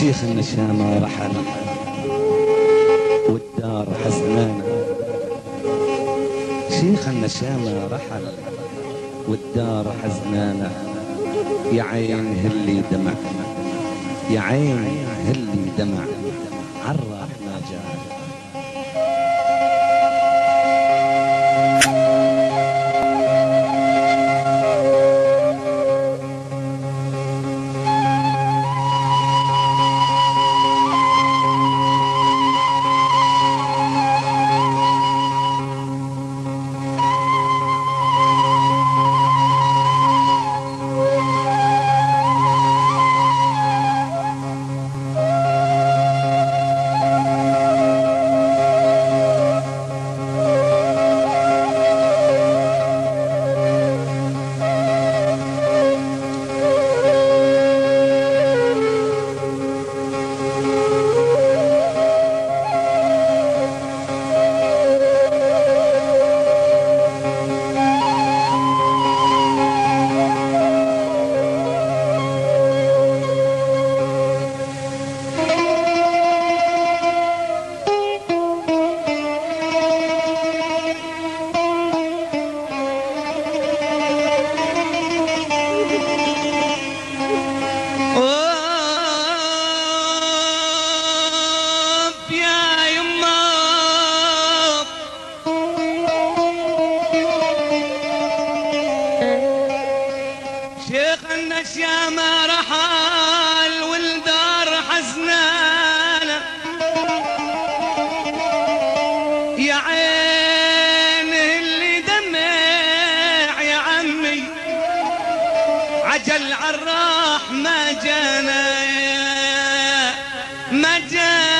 شيخ النشامة رحل والدار حزنانة، شيخ النشامة رحل والدار حزنانة، يا عين هلي دمع، يا عين هلي دمع، عالراح ما جاء. النشامة رحل والدار حزنانة، يا عين اللي دمع يا عمي، عجل عالراح ما جانا ما جانا.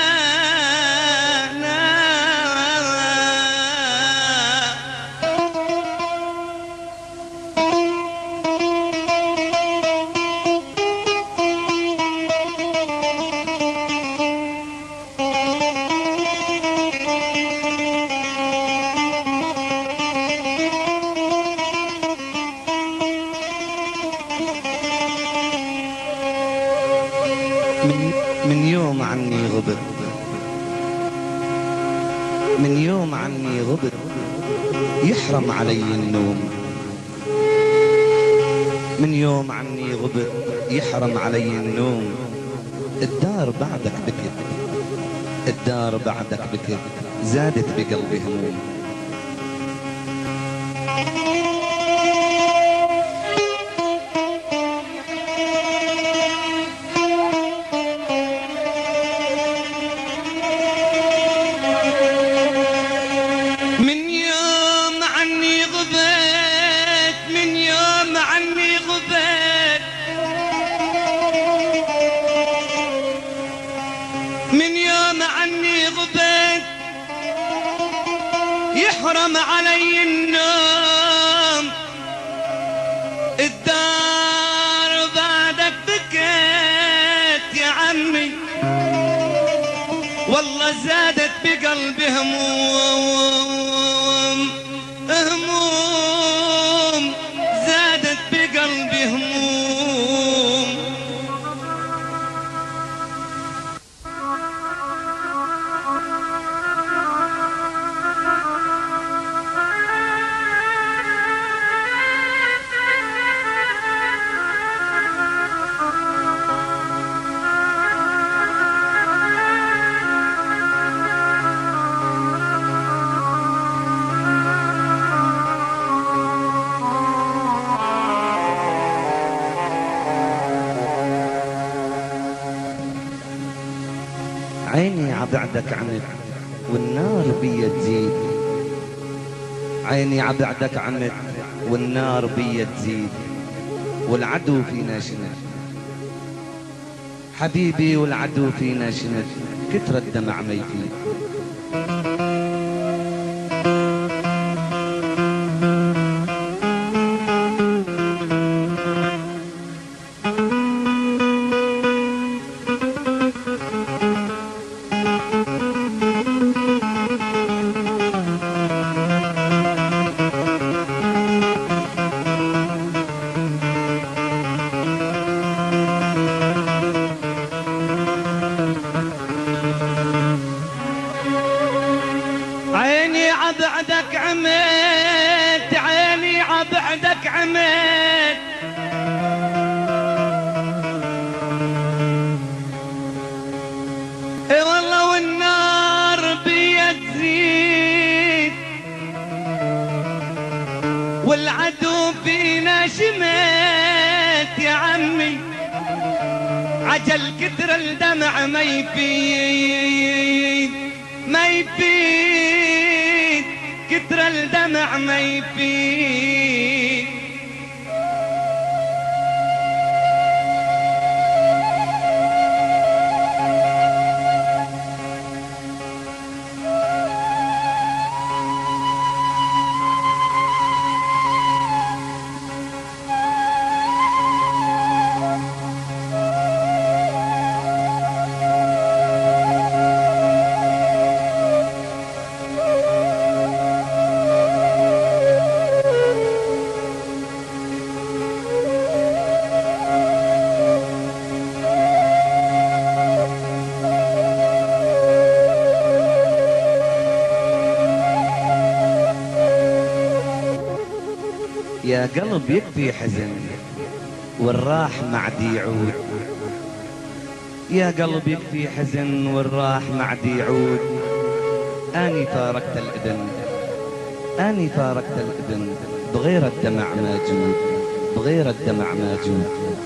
من يوم عني غبت، من يوم عني غبت، يحرم علي النوم. من يوم عني غبت يحرم علي النوم. الدار بعدك بكت، الدار بعدك بكت، زادت بقلبي هموم. من يوم عني غبت يحرم علي النوم. الدار بعدك بكيت يا عمي، والله زادت بقلبي هموم، هموم زادت بقلبي هموم. عيني عبعدك عنك والنار بيا تزيد، عيني عبعدك عنك والنار بيا تزيد، والعدو فينا شنف حبيبي، والعدو فينا شنف، كتر الدمع ما يفيد. عميت اي والله والنار بيا تزيد والعدو فينا شميت يا عمي عجل كتر الدمع ما يفيد ما يفيد كتر الدمع ما يفيد يا قلب يكفي حزن والراح معدي يعود، يا قلب يكفي حزن والراح معدي يعود. أني فارقت الإذن، أني فارقت الإذن، بغير الدمع ماجود، بغير الدمع ماجود.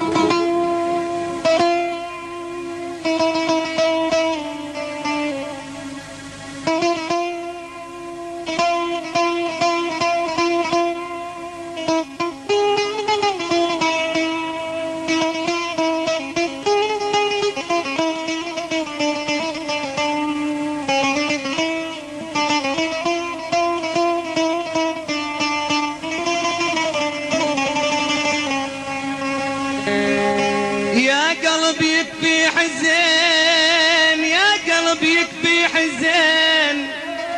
يا قلب يكفي حزين، يا قلب يكفي حزين،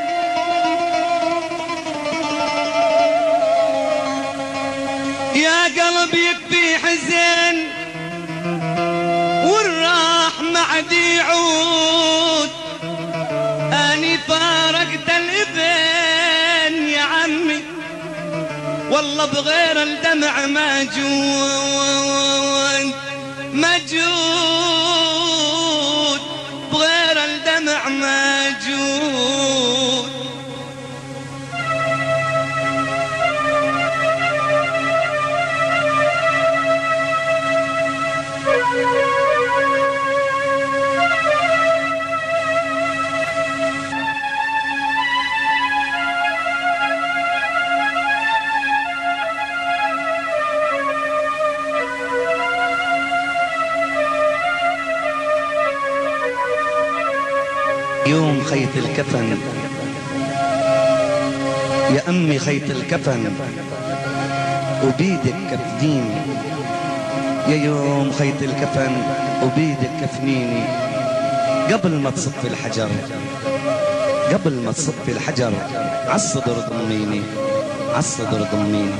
يا قلب يكفي حزين والراح معدي يعود. اني فارقت الابن يا عمي والله بغير الدمع ماجود، مجود بغير الدمع ماجود. يوم خيط الكفن يا أمي خيط الكفن وبيدك كفنيني، يا يوم خيط الكفن وبيدك كفنيني. قبل ما تصف الحجر، قبل ما تصف الحجر عالصدر ضميني، عالصدر ضميني.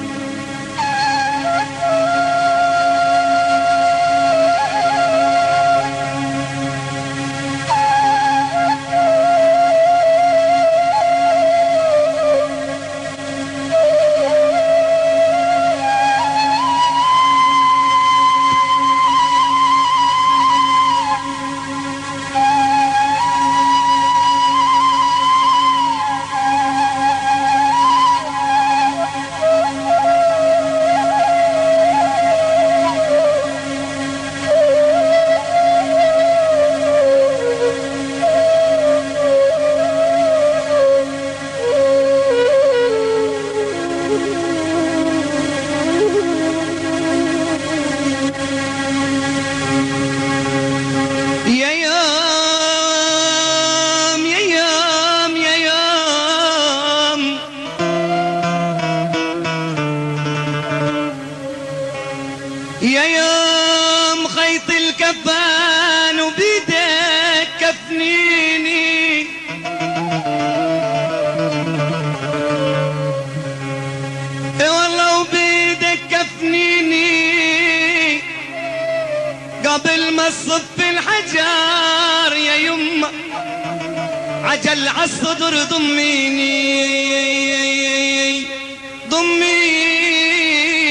يا يوم خيط الكفان وبيدك كفنيني، والله وبيدك كفنيني قبل ما تصف الحجر يا يما عجل عالصدر ضميني ضميني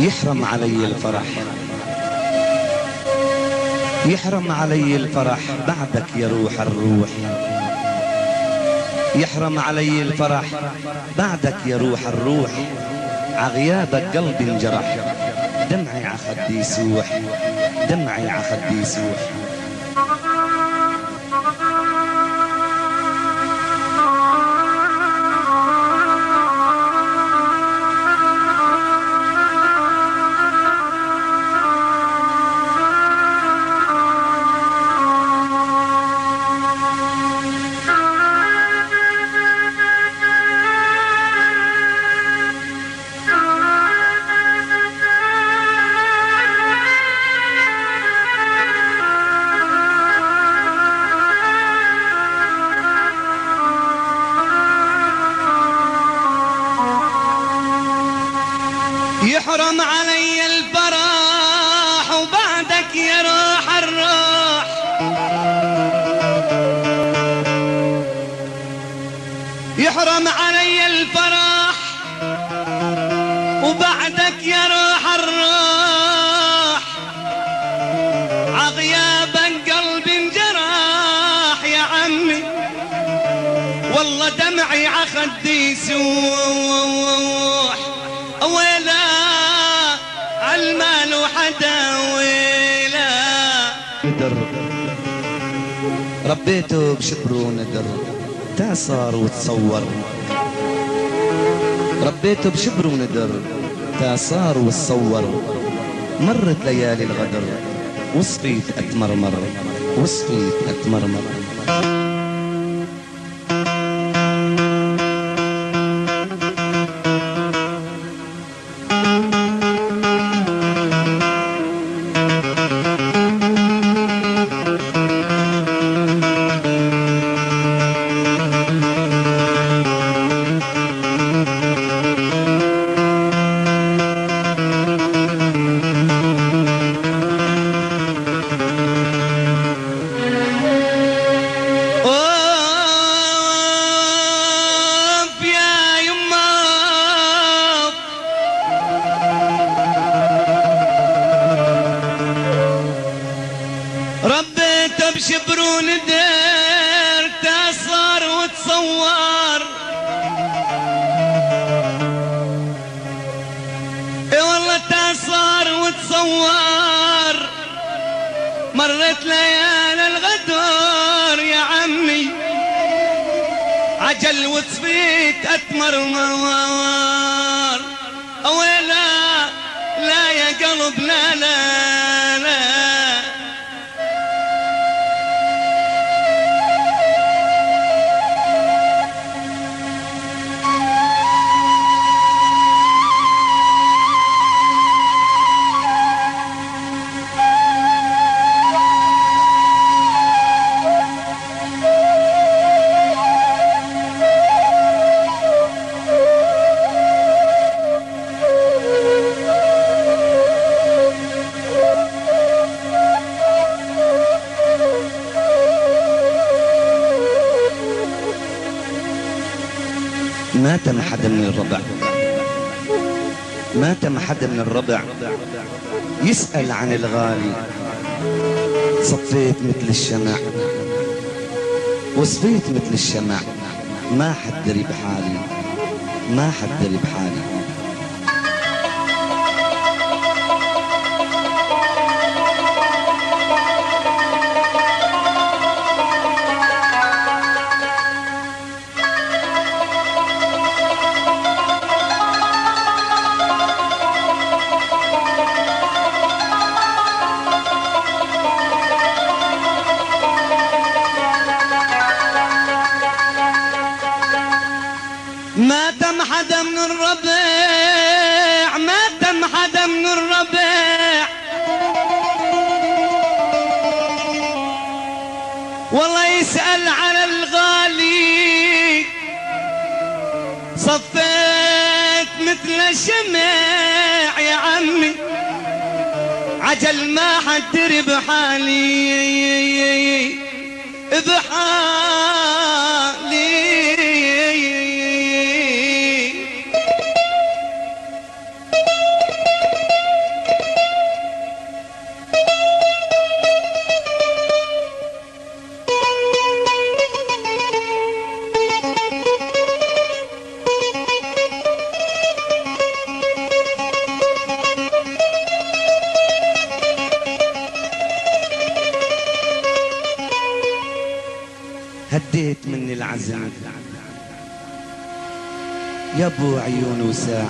يحرم علي الفرح، يحرم علي الفرح بعدك يا روح الروح، يحرم علي الفرح بعدك يا روح الروح، عغيابك قلبي انجرح، دمعي عخدي يسوح، دمعي عخدي يسوح. يحرم علي الفرح وبعدك يا روح الروح، يحرم علي الفرح وبعدك يا روح الروح، عغيابك قلبي انجرح يا عمي، والله دمعي عخدي يسوح، ويلا عالمال وحدا ويلا. ندر ربيته بشبر وندر، تعصر وتصور، ربيته بشبر وندر، تعصر وتصور، مرت ليالي الغدر وصفيت اتمرمر، وصفيت اتمرمر. ربيته بشبر وندر، تعصر وتصور، اي والله تعصر وتصور، مرت ليالي الغدر يا عمي، عجل وصفيت اتمرمر، ويلا لا يا قلب لا لا لا. ما تم حدا من الربع، ما تم حدا من الربع يسأل عن الغالي، صفيت مثل الشمع وصفيت مثل الشمع، ما حد دري بحالي، ما حد دري بحالي. ما تم حدا من الربيع، ما تم حدا من الربيع، والله يسأل على الغالي، صفيت مثل الشمع يا عمي، عجل ما حد دري بحالي بحالي. هديت مني العزم يا ابو عيون وساع،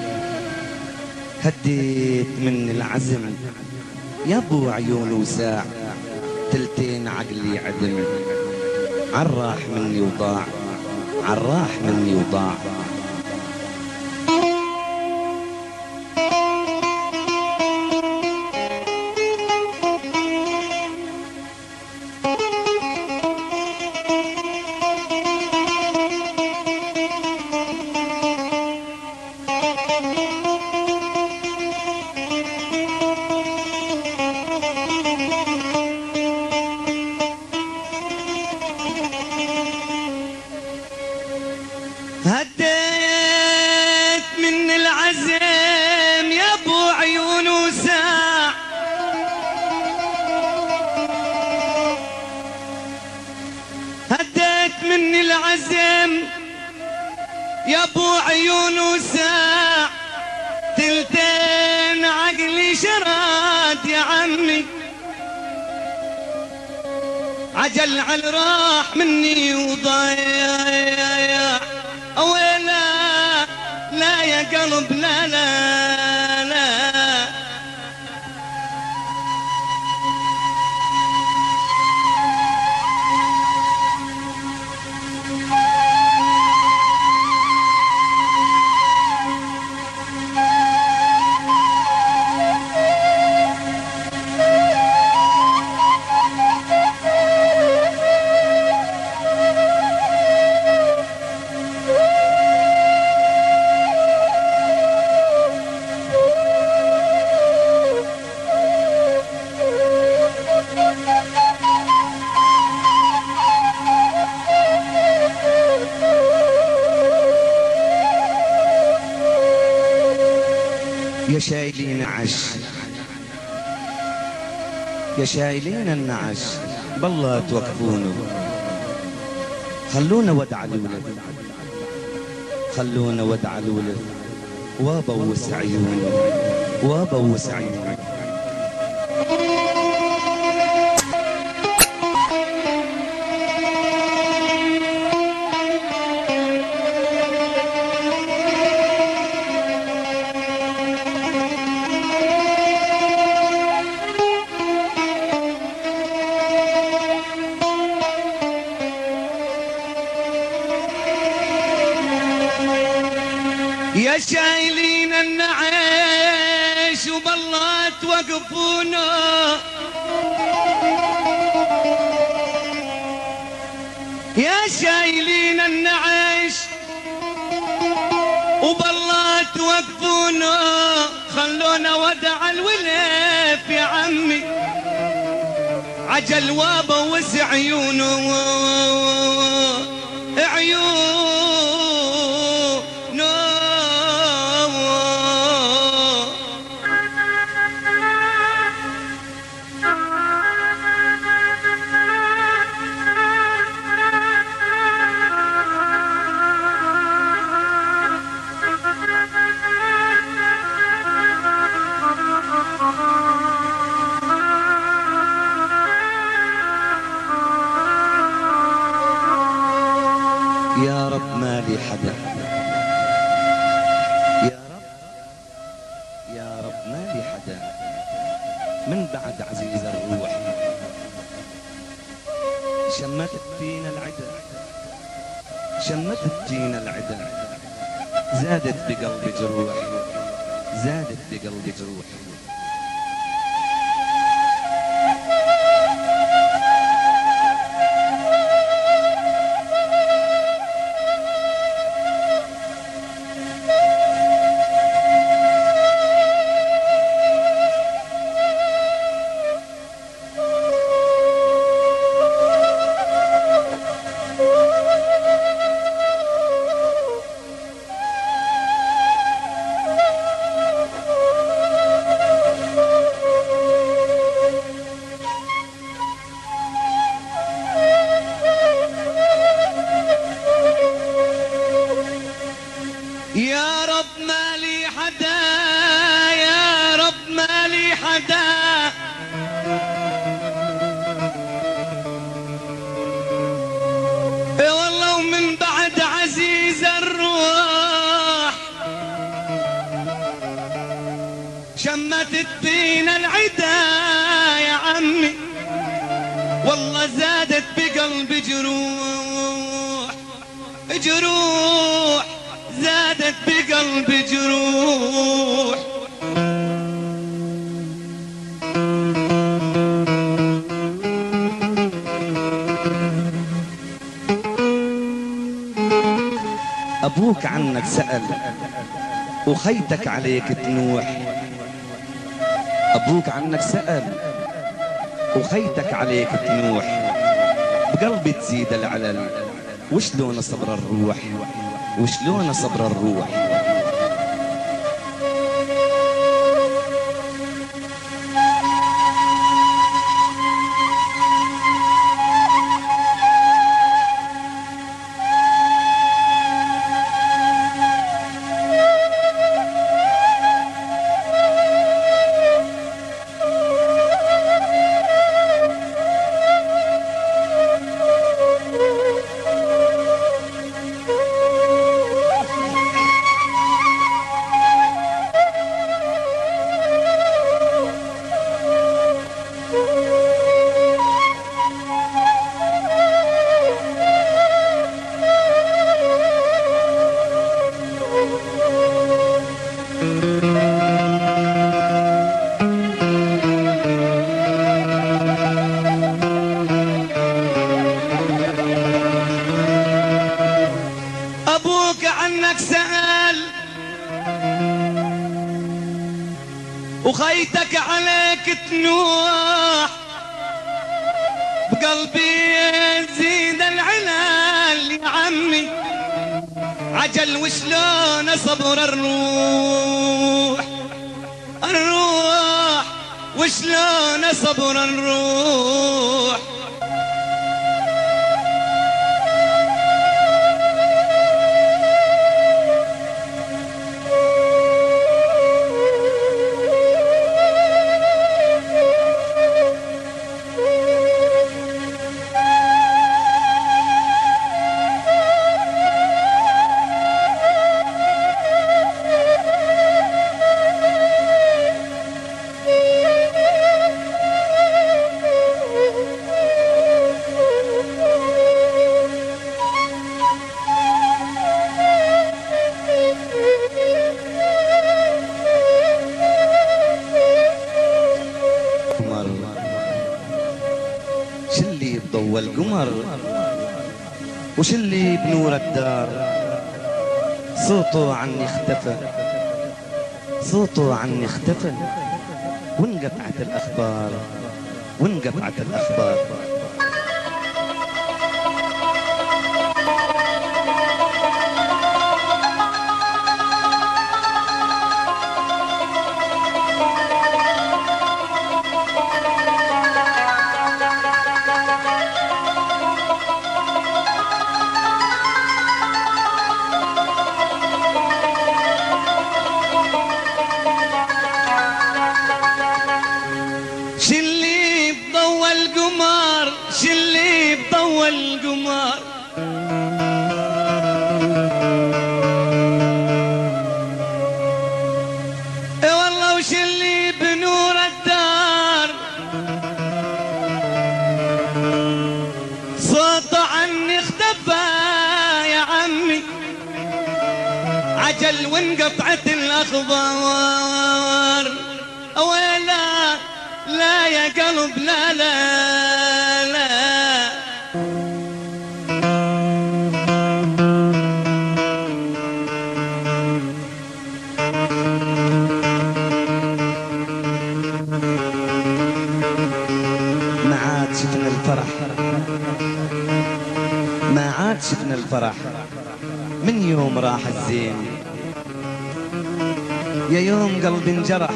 هديت مني العزم يا ابو عيون وساع، تلتين عقلي عدم، عالراح مني وضاع، عالراح مني وضاع. هديت من العزم يا ابو عيون وساع، هديت من العزم يا ابو عيون وساع، تلتين عقلي شراد يا عمي، عجل على راح مني وضايع. ويلا لا يا قلب لا لا لا، يا شايلين عش، يا شايلين النعش، بالله توقفونه، خلونا ودع الولد، خلونا ودع الولد، وابوس عيونه، وابوس عيونه. يا شايلين النعيش وبالله توقفونا، يا شايلين النعيش وبالله توقفونا، خلونا ودع الولف يا عمي، عجل وابوس عيونه عيونه. يا رب ما لي حدا، يا رب يا رب ما لي حدا من بعد عزيز الروح، شمتت فينا العدا، شمتت فينا العدا، زادت بقلبي جروح، زادت بقلبي جروح. يا رب ما لي حدا، يا رب ما لي حدا، شمتت فينا العدا يا عمي، والله زادت بقلبي جروح، جروح زادت بقلبي جروح. أبوك عنك سأل وخيتك عليك تنوح، أبوك عنك سأل وخيتك عليك تنوح، بقلبي تزيد العلل وشلون صبر الروح، وشلون صبر الروح. وخيتك عليك تنوح، بقلبي يزيد العلال يا عمي، عجل وشلون صبر الروح، الروح وشلون صبر الروح. شلي بضوى القمر وشلي بنور الدار، صوته عني اختفى، صوته عني اختفى، وانقطعت الأخبار، وانقطعت الأخبار. شلي بضوى القمر، شلي بضوى القمر، اي والله وشلي بنور الدار، صوته عني اختفى يا عمي، عجل وانقطعت الاخبار. ويلا لا يا قلب لا لا لا، ما عاد شفنا الفرح، ما عاد شفنا الفرح من يوم راح الزين، يا يوم قلبي انجرح،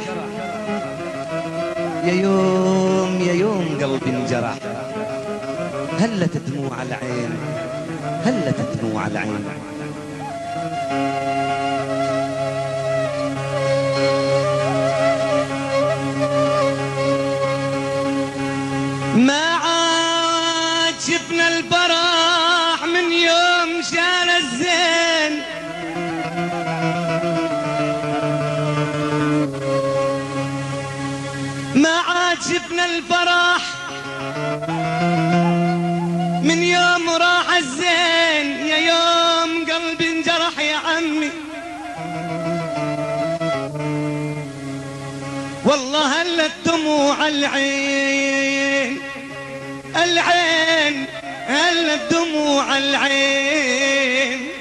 يا يوم يا يوم قلبي انجرح، هلت دموع العين، هلت دموع العين. ما عاد شفنا الفرح من يوم شال الزين، الفرح من يوم راح الزين، يا يوم قلبي انجرح يا عمي. والله هلت دموع العين، العين هلت دموع العين.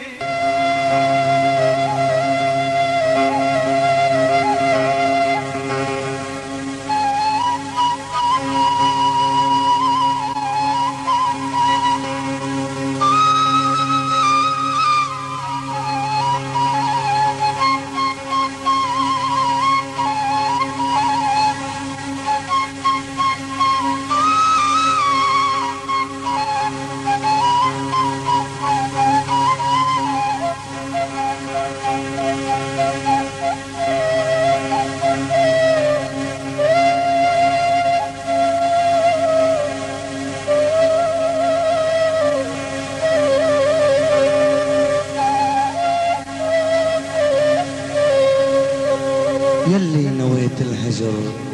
يلي نويت الهجر،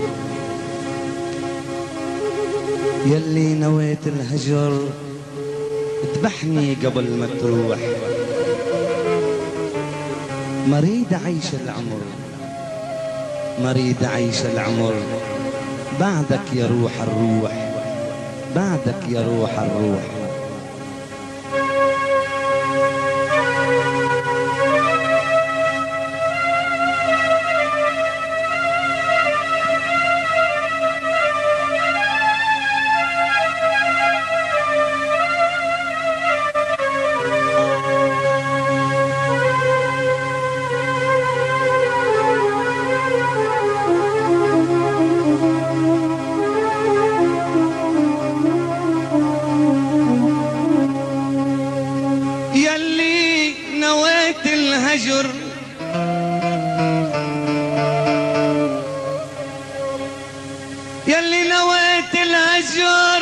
يلي نويت الهجر، اذبحني قبل ما تروح. مريد أعيش العمر، مريد أعيش العمر بعدك يا روح الروح، بعدك يا روح الروح. يلي نويت الهجر، يلي نويت الهجر،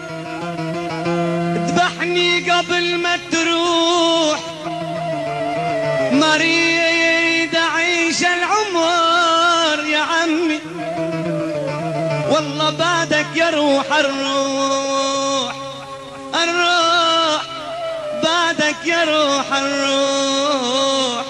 اذبحني قبل ما تروح. مريد أعيش العمر يا عمي، والله بعدك يا روح الروح، الروح بعدك يا روح الروح.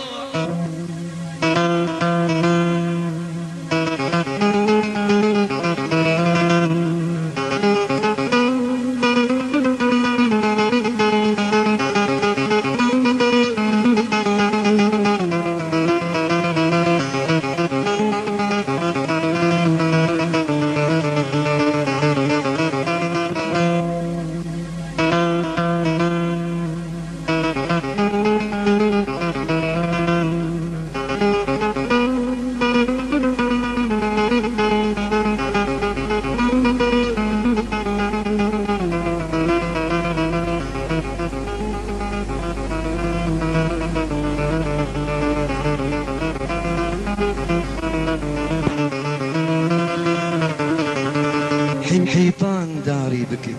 حيطان داري بكت،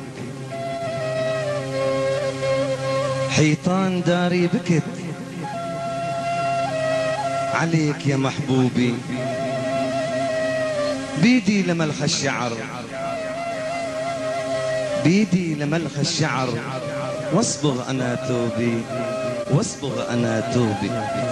حيطان داري بكت عليك يا محبوبي. بيدي لملخ الشعر، بيدي لملخ الشعر، واصبغ أنا توبي، واصبغ أنا توبي.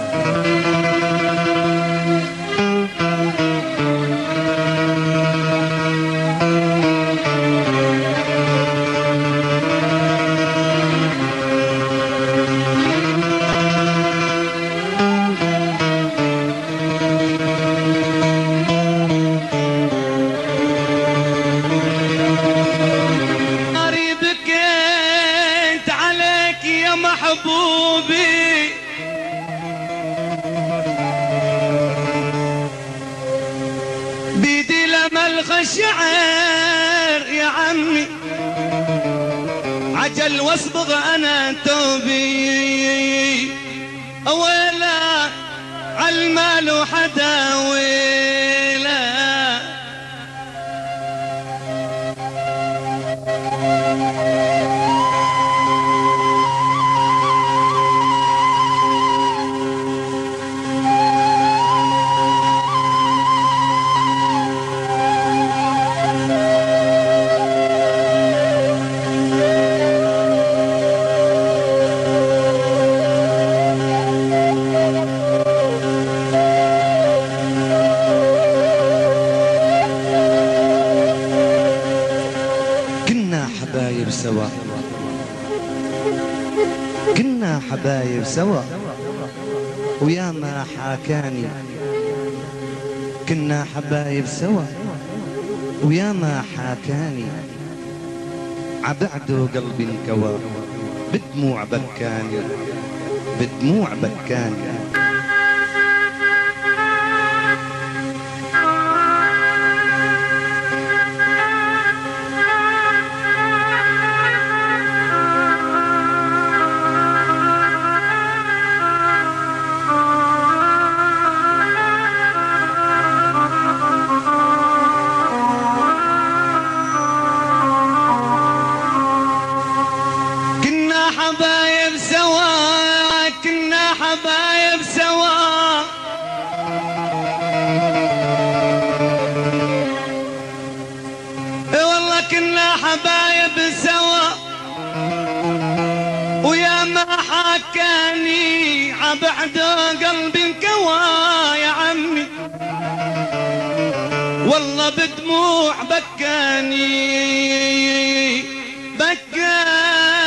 محبوبي بيدي لملخ الشعر يا عمي، عجل واصبغ انا توبي. اويلا عالمال وحدا ويلا، حبايب سوا ويا ما حاكاني، كنا حبايب سوا ويا ما حاكاني، عبعده قلبي انكوى بدموع بكاني، بدموع بكاني. حبايب سوا، كنا حبايب سوا، والله كنا حبايب سوا ويا ما حكاني عبعده قلبي انكوى يا عمي، والله بدموع بكاني بكاني.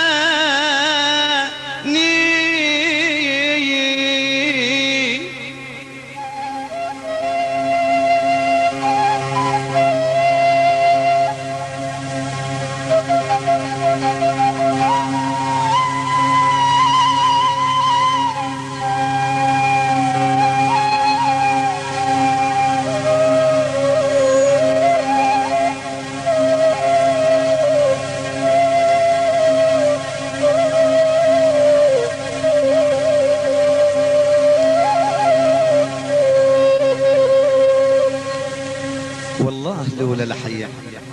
والله لولا الحياة،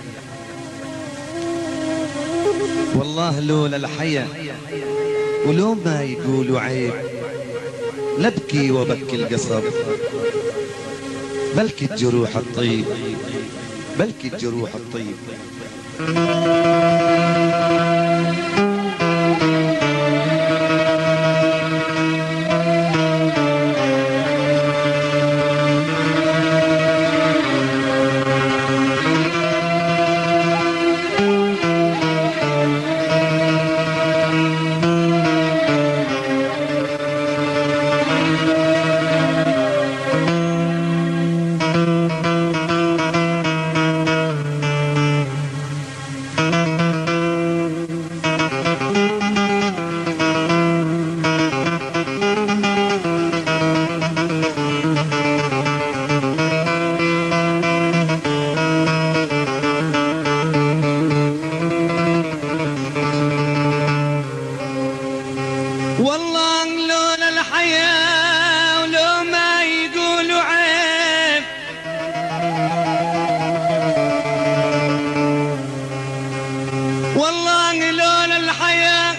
والله لولا الحياة ولو ما يقولوا عيب لبكي وبكي القصب، بلكي الجروح الطيب، بلكي الجروح الطيب. والله لولا الحياة ولو ما يقولوا عيب، والله لولا الحياة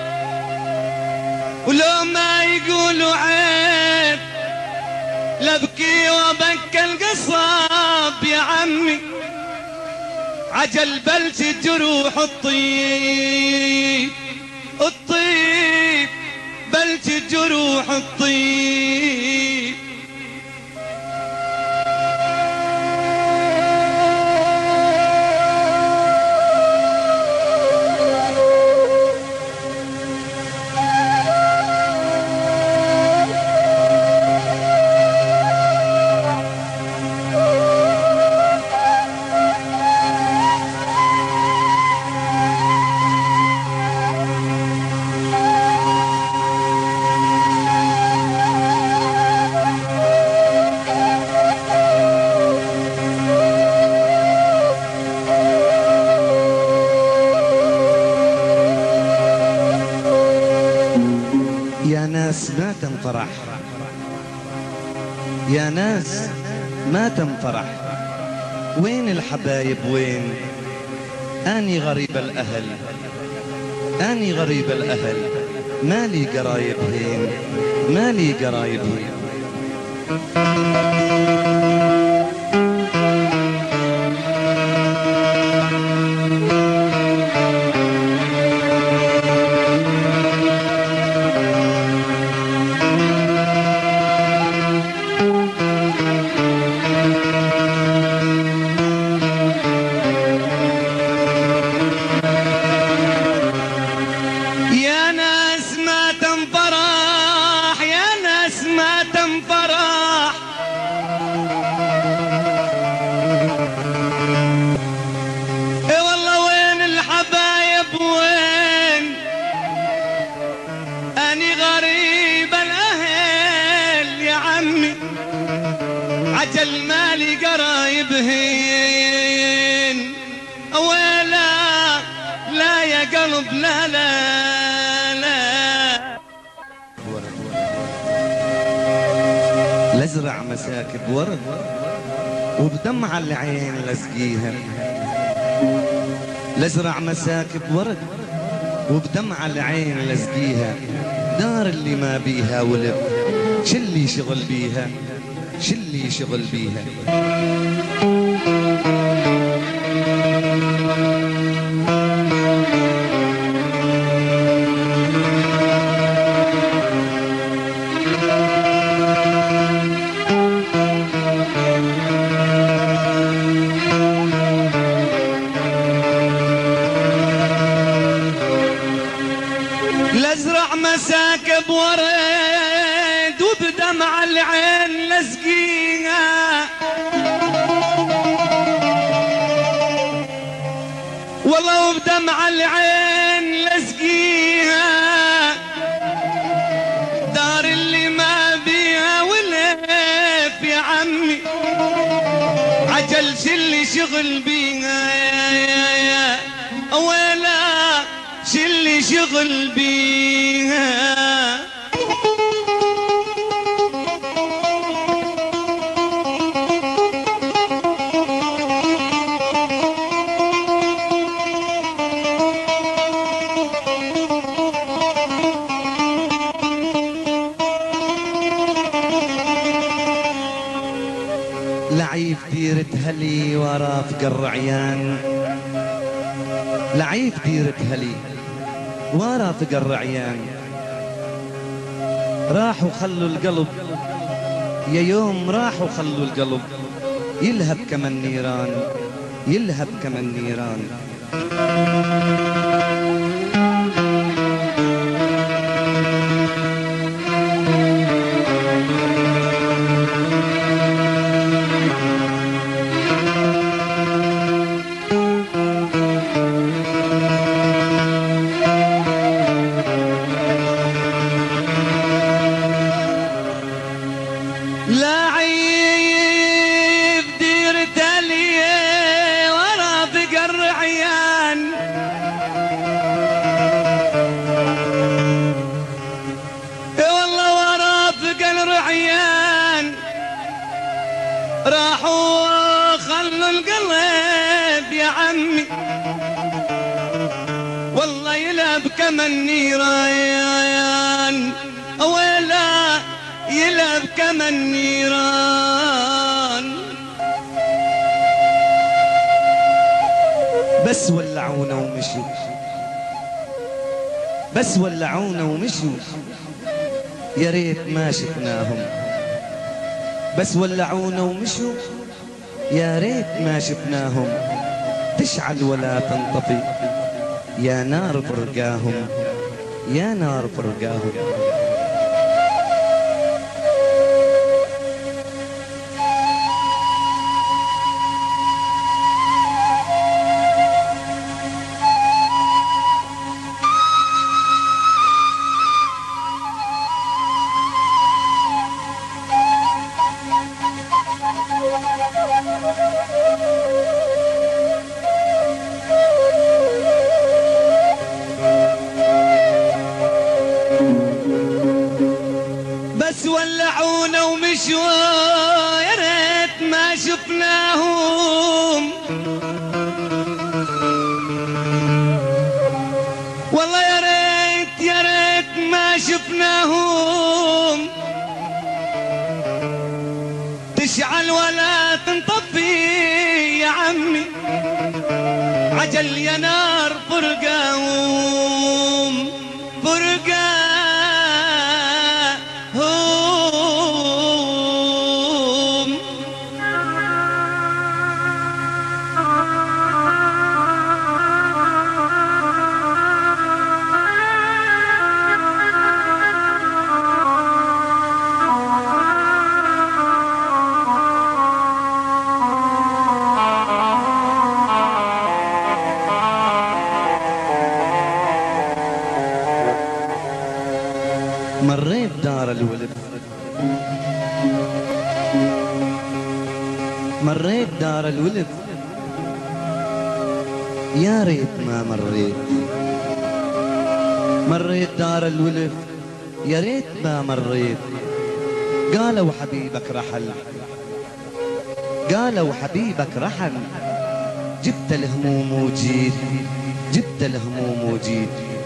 ولو ما يقولوا عيب لبكي وبكى القصاب يا عمي، عجل بلج جروح الطيب الطيب، بلج جروح الطيب. يا ناس ما تنفرح، يا ناس ما تنفرح، وين الحبايب وين؟ أني غريب الأهل، أني غريب الأهل، مالي قرايب هين، مالي قرايب هين. يا ناس ما تنفرح، عجل مالي قرايبهن ولا لا يا قلب لا لا لا. لازرع مساكب ورد وبدمع العين لسقيها، لازرع مساكب ورد وبدمع العين لسقيها، دار اللي ما بيها ولد شلي شغل بيها، شلي شغل بيها. لازرع مساكب ورد وبدمع العين لسقيها، والله وبدمع العين لسقيها، دار اللي ما بيها ولف يا عمي عجل شلي شغل بيها يا ويلا شلي شغل بيها. لعيب ديرة هلي ورا فقر الرعيان، لعيب ديرة هلي ورا فقر الرعيان، راحوا خلوا القلب يا يوم راحوا خلوا القلب يلهب كما النيران، يلهب كما النيران. لعيب ديرة هلي ورا فقر الرعيان، والله ورا فقر الرعيان، راحوا خلوا القلب يا عمي والله يلعب كما النيران، ولا يلعب كما النيران. بس ولعونا ومشوا، بس ولعونا ومشوا، يا ريت ما شفناهم. بس ولعونا ومشوا يا ريت ما شفناهم، تشعل ولا تنطفي يا نار فرقاهم، يا نار فرقاهم. بس ولعونا ومشوا يا ريت ما شفناهم، والله يا ريت يا ريت ما شفناهم، تشعل ولا تنطفي يا عمي عجل يا نار فرقاهم، فرقاهم. مريت دار الولد يا ريت ما مريت، مريت دار الولد يا ريت ما مريت. قالوا حبيبك رحل، قالوا حبيبك رحل، جبت الهموم وجيت، جبت الهموم وجيت.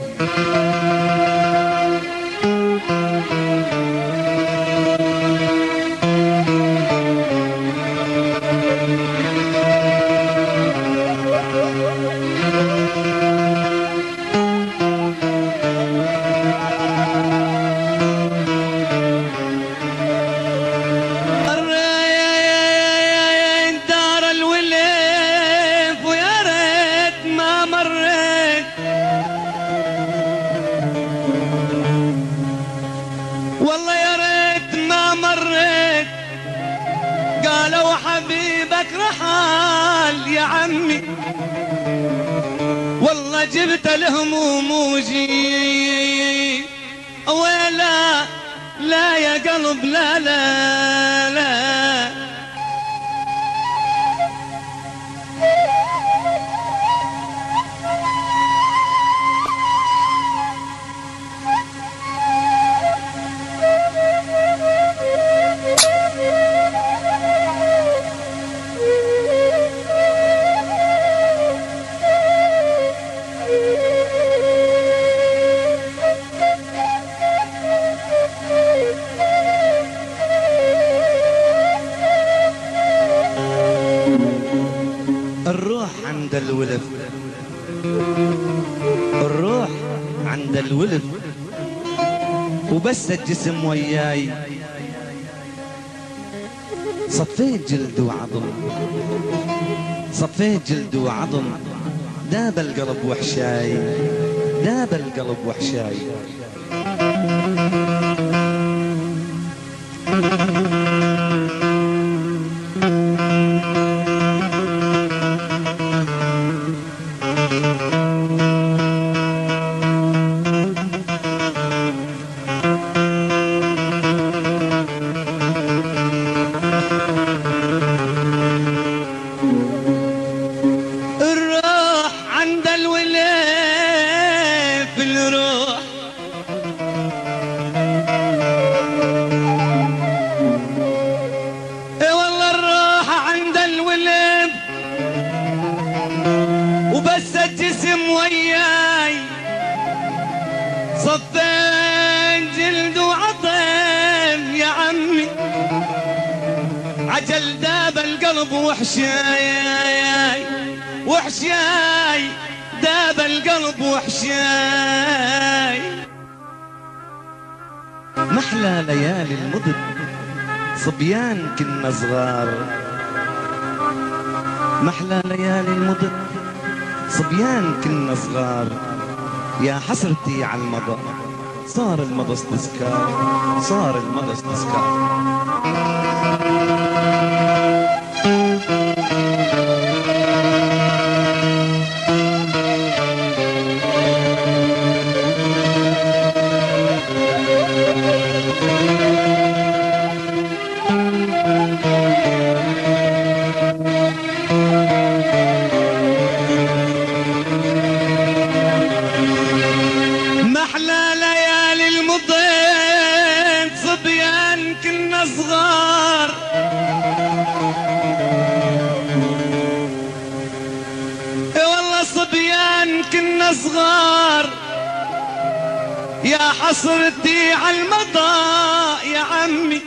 والله جبت الهموم وجي ويلا لا يا قلب لا لا لا. الروح عند الولد، الروح عند الولد وبس الجسم وياي. صفيت جلد وعظم، صفيت جلد وعظم، داب القلب وحشاي، داب القلب وحشاي. وبس الجسم وياي صفين جلد وعظم يا عمي، عجل داب القلب وحشاي وحشاي، داب القلب وحشاي. محلى ليالي المدن صبيان كنا صغار، محلى ليالي المدن صبيان كنا صغار. يا حسرتي على المضى، صار المضى استذكار، صار المضى استذكار. صغار والله صبيان كنا صغار، يا حسرتي على المضى يا عمي،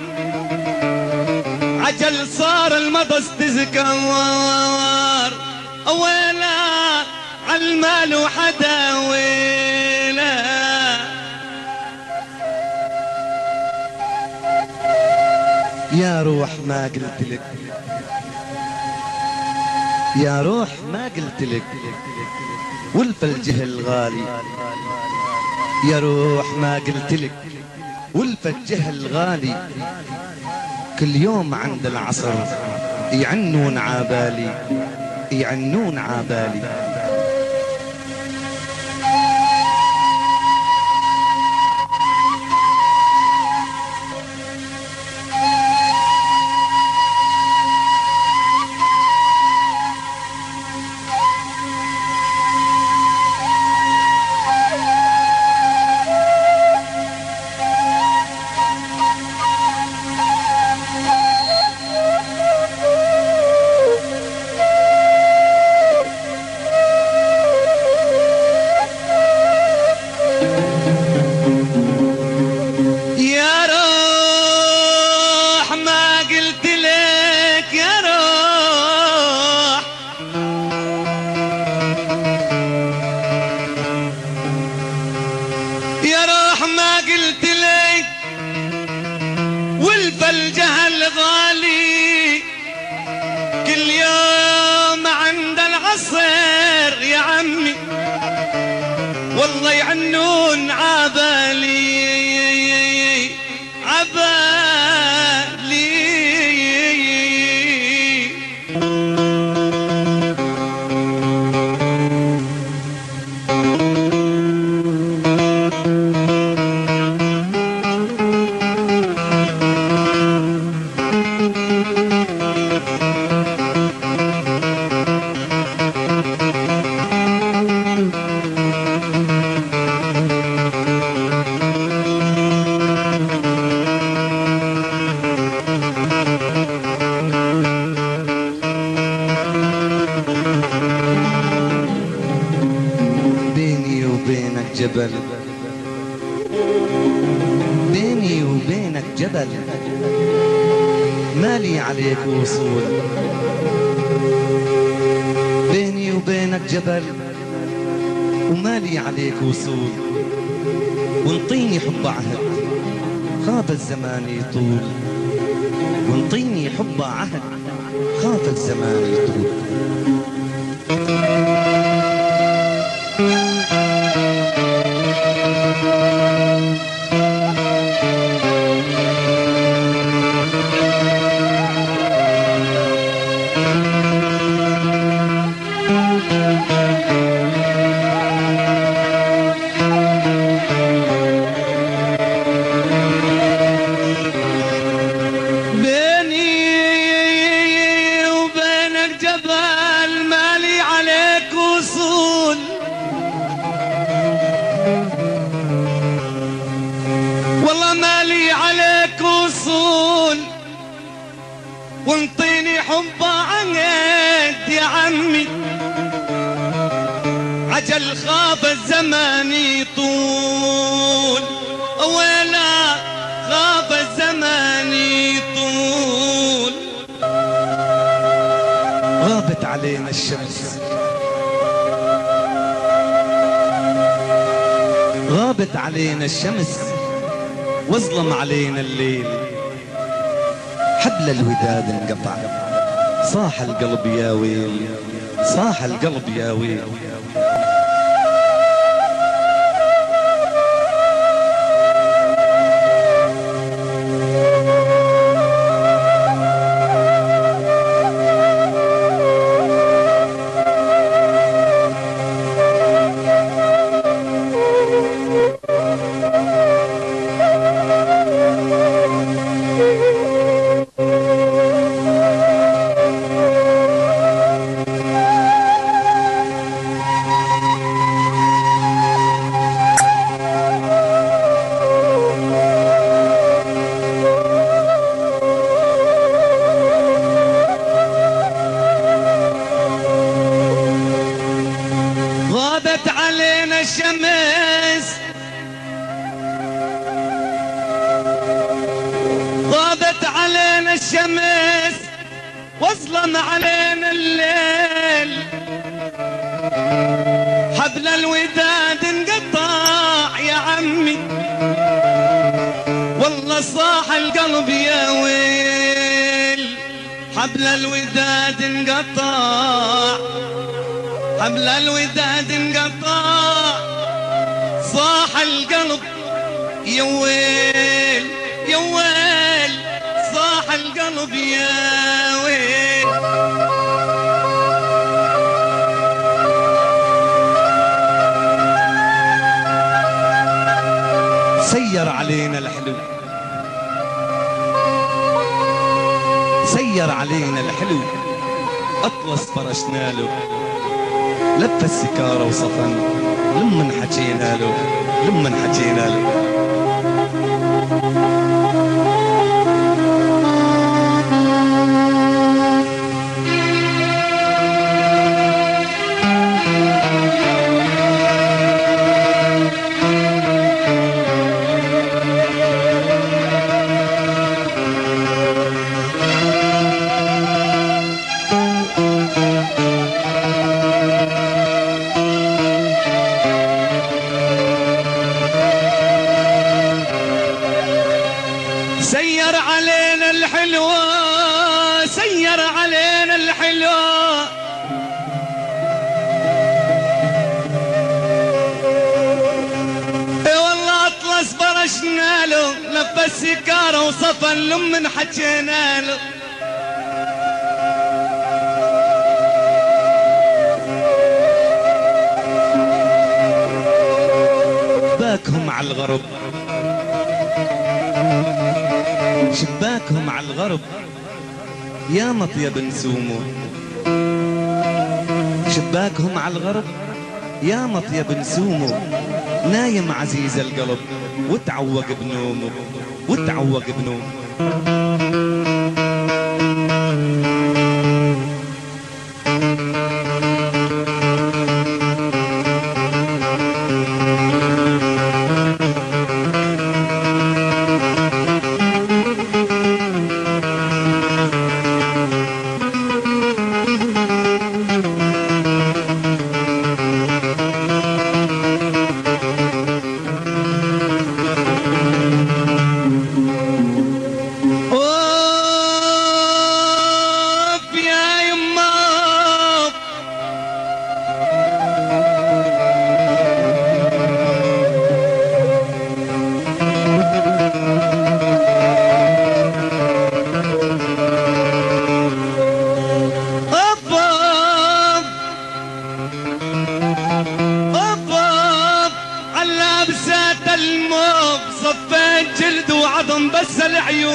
عجل صار المضى استذكار. ويلا عالمال وحدا ويلا. يا روح ما قلت لك، يا روح ما قلت لك ولف الجهل غالي. يا روح ما قلت لك ولف الجهل غالي. كل يوم عند العصر يعنون عبالي، يعنون عبالي. جبل، بيني وبينك جبل، مالي عليك وصول. بيني وبينك جبل ومالي عليك وصول، وانطيني حب عهد خاف الزمان يطول، وانطيني حب عهد خاف الزمان يطول. وانطيني حب عهد يا عمي، عجل خاف الزمان يطول، ولا خاف الزمان يطول. غابت علينا الشمس، غابت علينا الشمس، واظلم علينا الليل. حبل الوداد انقطع، صاح القلب يا ويل، صاح القلب يا ويل. غابت علينا الشمس، غابت علينا الشمس، واظلم علينا الليل. حبل الوداد انقطع يا عمي، والله صاح القلب يا ويل. حبل الوداد انقطع، حبل الوداد انقطع، صاح القلب يا ويل يا ويل، صاح القلب يا ويل. سير علينا الحلو، سير علينا الحلو، أطلس فرشنا له، لف السكارة وصفن لمن حكينا له، لمن حكينا له. سير علينا الحلوة، سير علينا الحلوة، اي والله اطلس برشنا له، لف السكارة وصفن لمن حكينا له. شباكهم على الغرب، شباكهم على الغرب، يا مطيب نسومه. شباكهم على الغرب يا مطيب نسومه، نايم عزيز القلب وتعوق بنومه، وتعوق بنومه.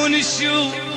يعرفون الشوق